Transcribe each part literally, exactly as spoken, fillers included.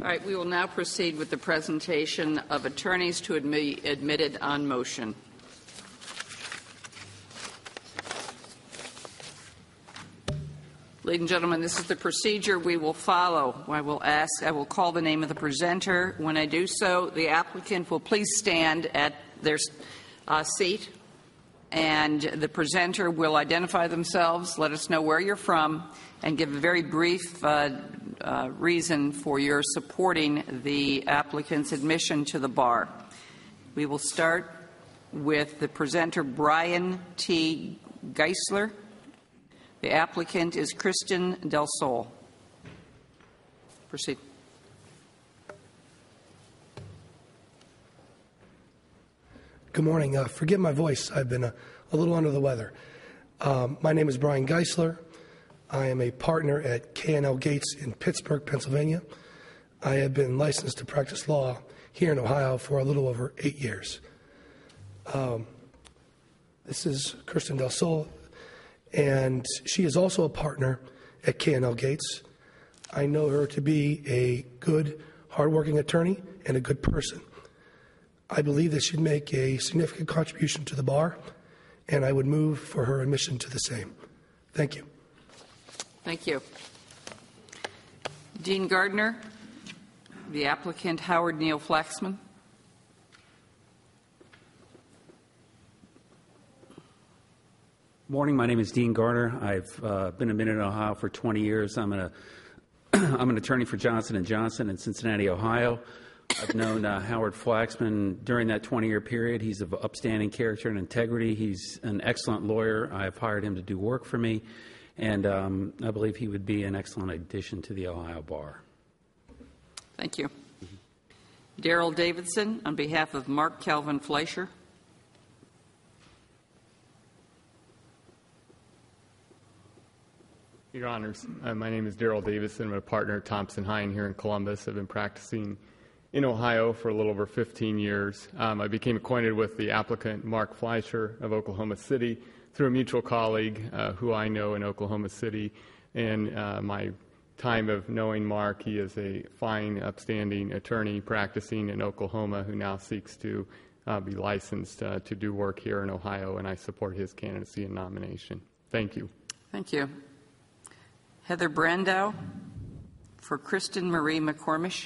All right, we will now proceed with the presentation of attorneys to be admitted on motion. Ladies and gentlemen, this is the procedure we will follow. I will ask, I will call the name of the presenter. When I do so, the applicant will please stand at their uh, seat, and the presenter will identify themselves, let us know where you're from, and give a very brief uh, uh, reason for your supporting the applicant's admission to the bar. We will start with the presenter, Brian T. Geisler. The applicant is Kristen Del Sol. Proceed. Good morning. Uh, forgive my voice. I've been a, a little under the weather. Um, my name is Brian Geisler. I am a partner at K and L Gates in Pittsburgh, Pennsylvania. I have been licensed to practice law here in Ohio for a little over eight years. Um, this is Kristen Del Sol, and she is also a partner at K and L Gates. I know her to be a good, hardworking attorney and a good person. I believe that she'd make a significant contribution to the bar, and I would move for her admission to the same. Thank you. Thank you. Dean Gardner, the applicant, Howard Neal Flaxman. Morning. My name is Dean Gardner. I've uh, been admitted in Ohio for twenty years. I'm, a, I'm an attorney for Johnson and Johnson in Cincinnati, Ohio. I've known uh, Howard Flaxman during that twenty-year period. He's of upstanding character and integrity. He's an excellent lawyer. I've hired him to do work for me, and um, I believe he would be an excellent addition to the Ohio bar. Thank you. Mm-hmm. Daryl Davidson, on behalf of Mark Calvin Fleischer. Your Honors, uh, my name is Daryl Davidson. I'm a partner at Thompson Hine here in Columbus. I've been practicing in Ohio for a little over fifteen years. Um, I became acquainted with the applicant, Mark Fleischer of Oklahoma City, through a mutual colleague uh, who I know in Oklahoma City. And uh, my time of knowing Mark, he is a fine, upstanding attorney practicing in Oklahoma who now seeks to uh, be licensed uh, to do work here in Ohio, and I support his candidacy and nomination. Thank you. Thank you. Heather Brandow for Kristen Marie McCormish.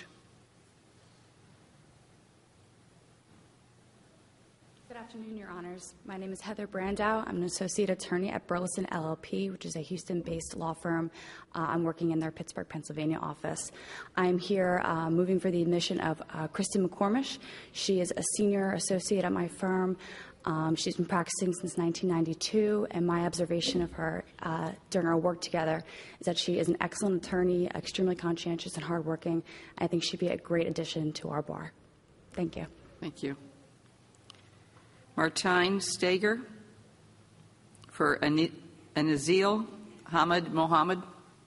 Good afternoon, Your Honors. My name is Heather Brandow. I'm an associate attorney at Burleson L L P, which is a Houston-based law firm. Uh, I'm working in their Pittsburgh, Pennsylvania office. I'm here uh, moving for the admission of uh, Kristen McCormish. She is a senior associate at my firm. Um, she's been practicing since nineteen ninety-two, and my observation of her uh, during our work together is that she is an excellent attorney, extremely conscientious and hardworking. I think she'd be a great addition to our bar. Thank you. Thank you. Martine Steger for Anazil Hamid Mohammed.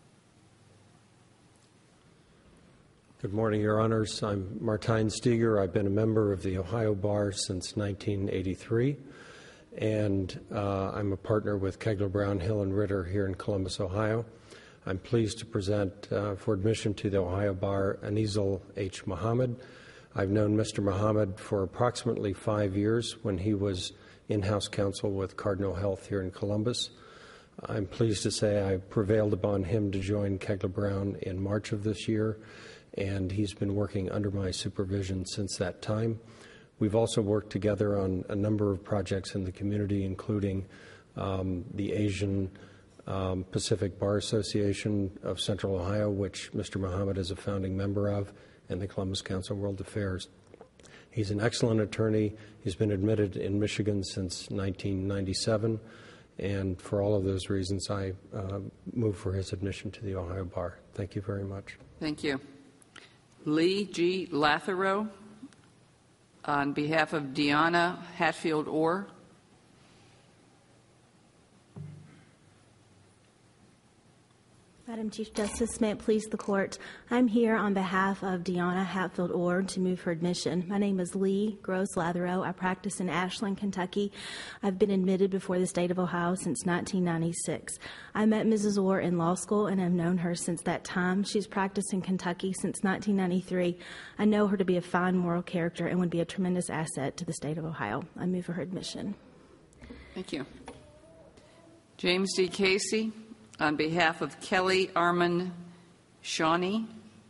Good morning, Your Honors. I'm Martine Steger. I've been a member of the Ohio Bar since nineteen eighty-three, and uh, I'm a partner with Kegler, Brown, Hill, and Ritter here in Columbus, Ohio. I'm pleased to present uh, for admission to the Ohio Bar Anizal H. Mohammed. I've known Mister Mohammed for approximately five years when he was in-house counsel with Cardinal Health here in Columbus. I'm pleased to say I prevailed upon him to join Kegler Brown in March of this year, and he's been working under my supervision since that time. We've also worked together on a number of projects in the community, including um, the Asian um, Pacific Bar Association of Central Ohio, which Mister Mohammed is a founding member of, and the Columbus Council of World Affairs. He's an excellent attorney. He's been admitted in Michigan since nineteen ninety-seven, and for all of those reasons, I uh, move for his admission to the Ohio Bar. Thank you very much. Thank you. Lee G. Lathero, on behalf of Deanna Hatfield Orr. Madam Chief Justice, may it please the court, I'm here on behalf of Deanna Hatfield Ord to move for admission. My name is Lee Gross Latherow. I practice in Ashland, Kentucky. I've been admitted before the state of Ohio since nineteen ninety-six. I met Missus Ord in law school and have known her since that time. She's practiced in Kentucky since nineteen ninety-three. I know her to be a fine moral character and would be a tremendous asset to the state of Ohio. I move for her admission. Thank you. James D. Casey, on behalf of Kelly Armand Shawnee.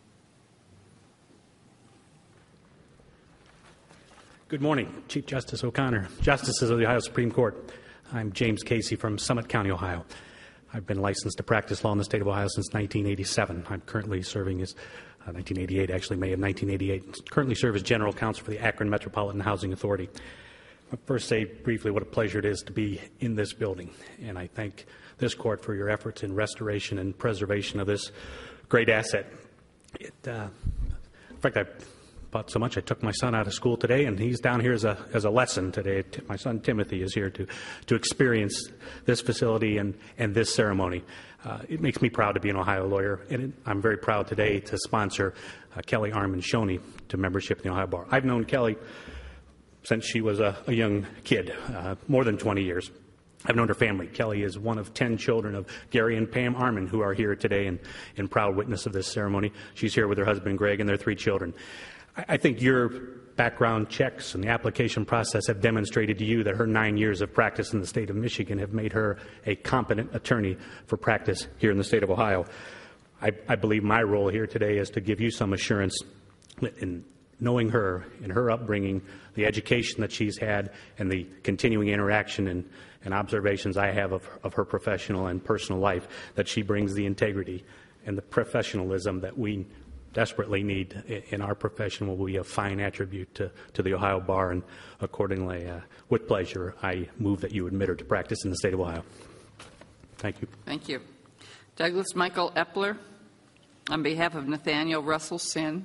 Good morning, Chief Justice O'Connor, Justices of the Ohio Supreme Court. I'm James Casey from Summit County, Ohio. I've been licensed to practice law in the state of Ohio since nineteen eighty-seven. I'm currently serving as, uh, nineteen eighty-eight, actually, May of nineteen eighty-eight, currently serve as General Counsel for the Akron Metropolitan Housing Authority. I'll first say briefly what a pleasure it is to be in this building, and I thank this court for your efforts in restoration and preservation of this great asset. It, uh, in fact, I bought so much I took my son out of school today, and he's down here as a as a lesson today. My son Timothy is here to to experience this facility and and this ceremony. Uh, it makes me proud to be an Ohio lawyer, and it, I'm very proud today to sponsor uh, Kelly Armand Shawnee to membership in the Ohio Bar. I've known Kelly since she was a, a young kid, uh, more than twenty years. I've known her family. Kelly is one of ten children of Gary and Pam Armand, who are here today and in proud witness of this ceremony. She's here with her husband, Greg, and their three children. I, I think your background checks and the application process have demonstrated to you that her nine years of practice in the state of Michigan have made her a competent attorney for practice here in the state of Ohio. I, I believe my role here today is to give you some assurance in knowing her and her upbringing, the education that she's had, and the continuing interaction and, and observations I have of, of her professional and personal life, that she brings the integrity and the professionalism that we desperately need in our profession will be a fine attribute to, to the Ohio Bar, and accordingly, uh, with pleasure, I move that you admit her to practice in the state of Ohio. Thank you. Thank you. Douglas Michael Epler, on behalf of Nathaniel Russell Sin.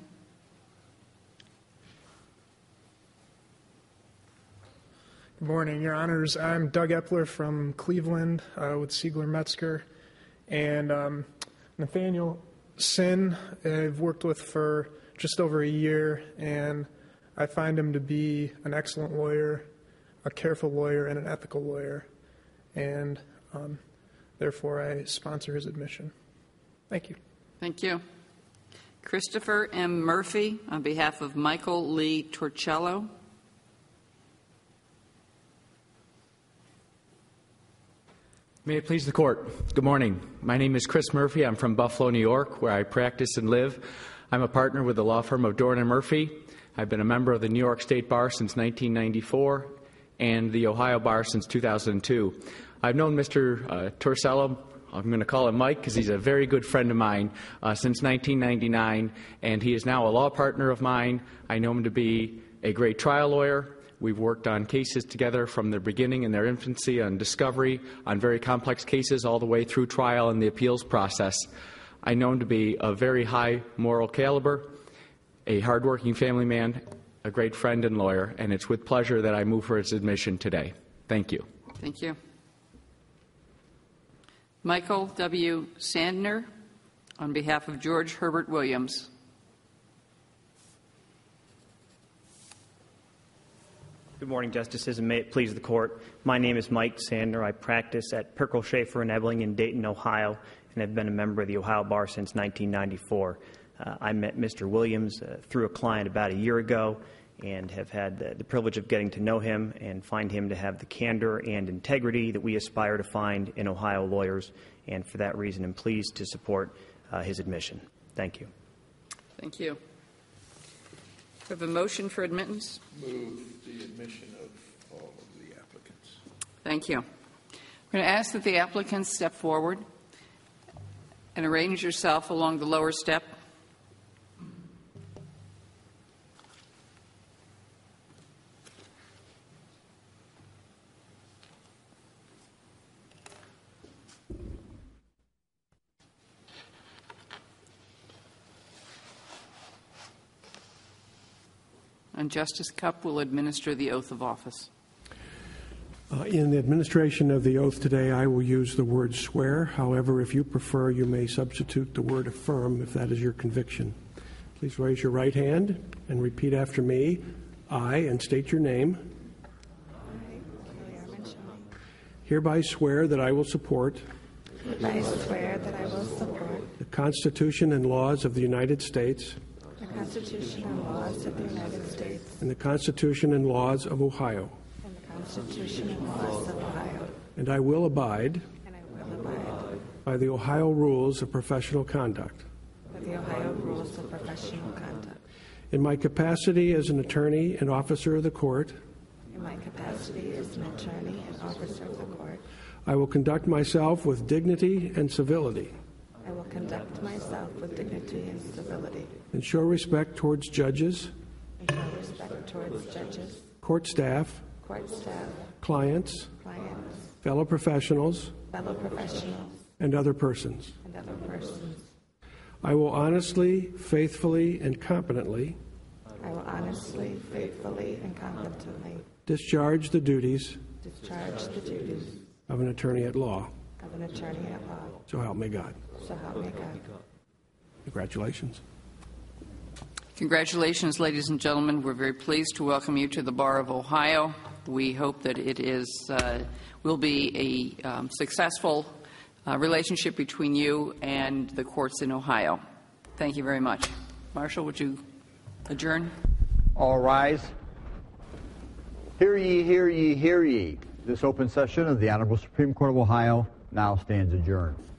Good morning, Your Honors. I'm Doug Epler from Cleveland uh, with Siegler Metzger. And um, Nathaniel Sin, I've worked with for just over a year, and I find him to be an excellent lawyer, a careful lawyer, and an ethical lawyer. And um, therefore, I sponsor his admission. Thank you. Thank you. Christopher M. Murphy, on behalf of Michael Lee Torcello. May it please the Court. Good morning. My name is Chris Murphy. I'm from Buffalo, New York, where I practice and live. I'm a partner with the law firm of Doran and Murphy. I've been a member of the New York State Bar since nineteen ninety-four and the Ohio Bar since two thousand two. I've known Mister Uh, Torcello, I'm going to call him Mike because he's a very good friend of mine, uh, since nineteen ninety-nine, and he is now a law partner of mine. I know him to be a great trial lawyer. We've worked on cases together from their beginning in their infancy, on discovery, on very complex cases, all the way through trial and the appeals process. I know him to be a very high moral caliber, a hardworking family man, a great friend and lawyer, and it's with pleasure that I move for his admission today. Thank you. Thank you. Michael W. Sandner, on behalf of George Herbert Williams. Good morning, Justices, and may it please the Court. My name is Mike Sandner. I practice at Perkle Schaefer in Ebling in Dayton, Ohio, and have been a member of the Ohio Bar since nineteen ninety-four. Uh, I met Mister Williams uh, through a client about a year ago and have had the, the privilege of getting to know him and find him to have the candor and integrity that we aspire to find in Ohio lawyers, and for that reason I'm pleased to support uh, his admission. Thank you. Thank you. We have a motion for admittance. Move the admission of all of the applicants. Thank you. We're going to ask that the applicants step forward and arrange yourself along the lower step. And Justice Cupp will administer the oath of office. Uh, in the administration of the oath today, I will use the word swear. However, if you prefer, you may substitute the word affirm if that is your conviction. Please raise your right hand and repeat after me. I, and state your name, hereby swear that I will support I swear that I will support the Constitution and laws of the United States the Constitution and laws of the United States and the Constitution and laws of Ohio. and the Constitution and laws of Ohio. And I will abide And I will abide by the Ohio rules of professional conduct. by the Ohio rules of professional conduct. In my capacity as an attorney and officer of the court, In my capacity as an attorney and officer of the court, I will conduct myself with dignity and civility I will conduct myself with dignity and civility, and show respect towards judges, and show respect towards judges, court staff, court staff, clients, clients, fellow professionals, fellow professionals, and other persons. and other persons. I will honestly, faithfully, and competently I will honestly, faithfully, and competently discharge the duties discharge the duties of an attorney at law. of an attorney at law. So help me God. So help me God. Congratulations. Congratulations, ladies and gentlemen. We're very pleased to welcome you to the Bar of Ohio. We hope that it is uh, will be a um, successful uh, relationship between you and the courts in Ohio. Thank you very much. Marshall, would you adjourn? All rise. Hear ye, hear ye, hear ye. This open session of the Honorable Supreme Court of Ohio now stands adjourned.